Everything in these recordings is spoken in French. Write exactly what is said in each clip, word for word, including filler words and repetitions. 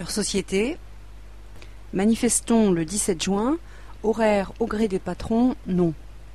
Leur société. Manifestons le dix-sept juin. Horaire au gré des patrons, non.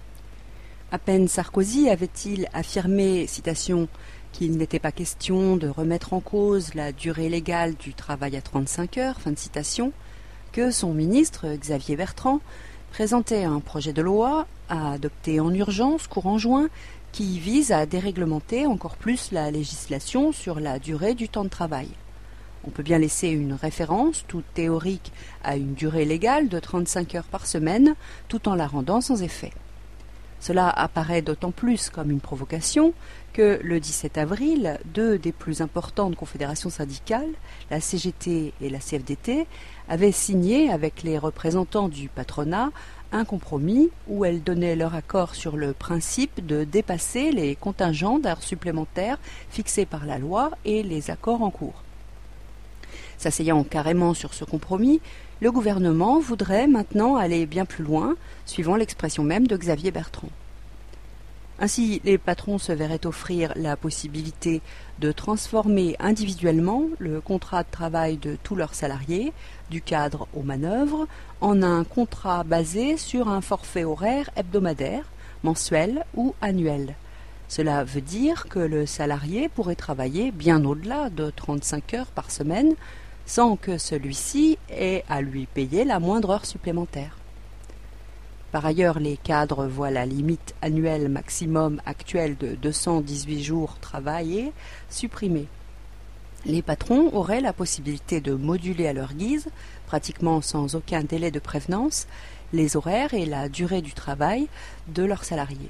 À peine Sarkozy avait-il affirmé, citation, qu'il n'était pas question de remettre en cause la durée légale du travail à trente-cinq heures, fin de citation, que son ministre, Xavier Bertrand, présentait un projet de loi à adopter en urgence courant juin qui vise à déréglementer encore plus la législation sur la durée du temps de travail. On peut bien laisser une référence, toute théorique, à une durée légale de trente-cinq heures par semaine, tout en la rendant sans effet. Cela apparaît d'autant plus comme une provocation que le dix-sept avril, deux des plus importantes confédérations syndicales, la C G T et la C F D T, avaient signé avec les représentants du patronat un compromis où elles donnaient leur accord sur le principe de dépasser les contingents d'heures supplémentaires fixés par la loi et les accords en cours. S'asseyant carrément sur ce compromis, le gouvernement voudrait maintenant aller bien plus loin, suivant l'expression même de Xavier Bertrand. Ainsi, les patrons se verraient offrir la possibilité de transformer individuellement le contrat de travail de tous leurs salariés, du cadre aux manœuvres, en un contrat basé sur un forfait horaire hebdomadaire, mensuel ou annuel. Cela veut dire que le salarié pourrait travailler bien au-delà de trente-cinq heures par semaine, sans que celui-ci ait à lui payer la moindre heure supplémentaire. Par ailleurs, les cadres voient la limite annuelle maximum actuelle de deux cent dix-huit jours travaillés supprimée. Les patrons auraient la possibilité de moduler à leur guise, pratiquement sans aucun délai de prévenance, les horaires et la durée du travail de leurs salariés.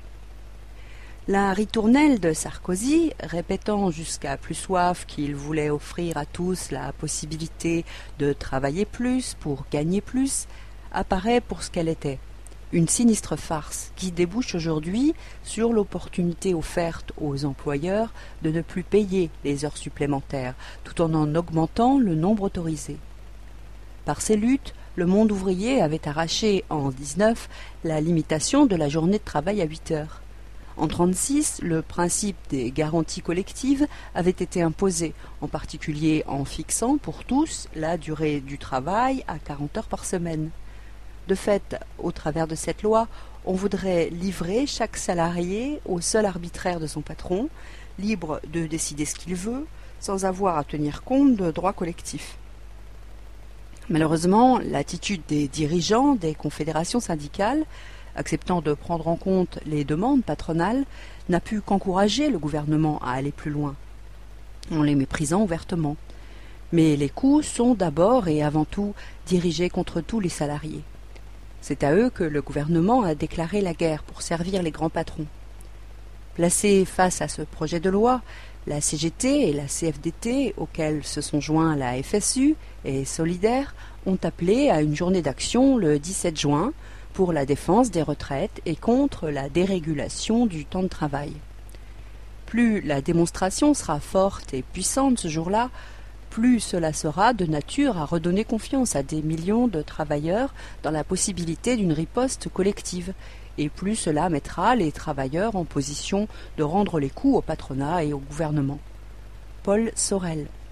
La ritournelle de Sarkozy, répétant jusqu'à plus soif qu'il voulait offrir à tous la possibilité de travailler plus pour gagner plus, apparaît pour ce qu'elle était, une sinistre farce qui débouche aujourd'hui sur l'opportunité offerte aux employeurs de ne plus payer les heures supplémentaires, tout en en augmentant le nombre autorisé. Par ces luttes, le monde ouvrier avait arraché en dix-neuf la limitation de la journée de travail à huit heures. En trente-six, le principe des garanties collectives avait été imposé, en particulier en fixant pour tous la durée du travail à quarante heures par semaine. De fait, au travers de cette loi, on voudrait livrer chaque salarié au seul arbitraire de son patron, libre de décider ce qu'il veut, sans avoir à tenir compte de droits collectifs. Malheureusement, l'attitude des dirigeants des confédérations syndicales, acceptant de prendre en compte les demandes patronales, n'a pu qu'encourager le gouvernement à aller plus loin, en les méprisant ouvertement. Mais les coups sont d'abord et avant tout dirigés contre tous les salariés. C'est à eux que le gouvernement a déclaré la guerre pour servir les grands patrons. Placés face à ce projet de loi, la C G T et la C F D T, auxquelles se sont joints la F S U et Solidaire, ont appelé à une journée d'action le dix-sept juin pour la défense des retraites et contre la dérégulation du temps de travail. Plus la démonstration sera forte et puissante ce jour-là, plus cela sera de nature à redonner confiance à des millions de travailleurs dans la possibilité d'une riposte collective, et plus cela mettra les travailleurs en position de rendre les coups au patronat et au gouvernement. Paul Sorel.